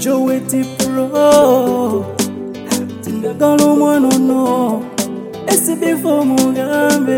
Joeti Pro Tindagala omwana ono esibifu mugambe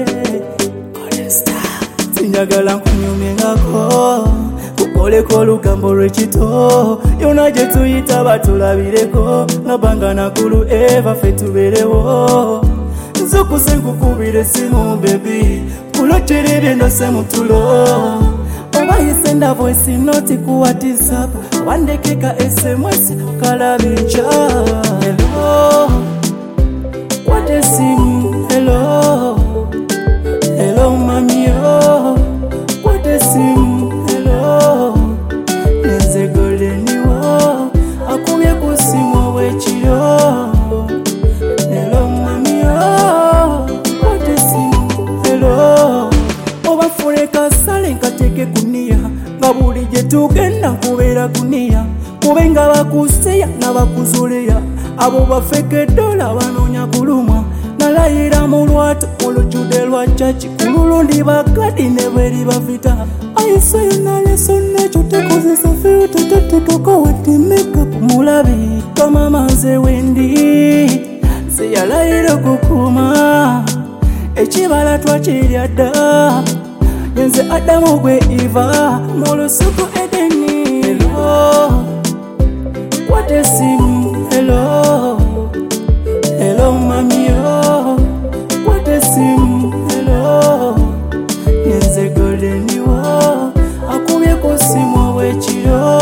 Tinjagala nkunyumengako kukoleko olugambo lwekito yona gye tuyita batulabireko nabanga nakulu eva ffe tuberewo nzokuse nkukubira essimu bebi kulotera ebyendose mutulo obayise nda voice note ku WhatsApp wandekeka SMS kalabincha hello what a sim hello hello mami oh what a sim hello neze goleni wo akumye ku simu wekiro hello mami oh what a sim hello obafureka sale nkateke kunia nga buli gye tugenda kubeera kunia kubenga bakuseya n'abakuzuleya abo bafeke dola banoonya kulumwa nalayira mu lwato olujjude lwa chachi kululundi bakadi ne bweri bafita ayiseyo naleso nekyo tekozesa filta tetekako weti makeup mulabi kamamaze wendi seyalayira okukuma ekibala twakirya dda yenze Adamu gwe Eva mu lusuku Edeni hello what a sim hello hello mami oh what a sim hello yenze goleni wo akumye ku simu wekiro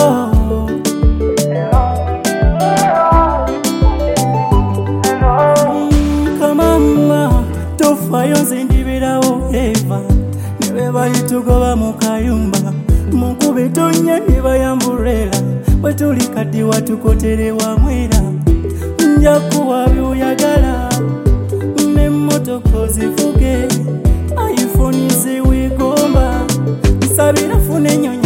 kamama tofayo nzindibirawo Eva bayitugoba mukayumba mukube tonya nibayambulera bwetuli kati watukoterewa mwera nja kuwa by'oyagala n'emmotoka zivuge iPhone ziwigomba nsabira fune ennyonyi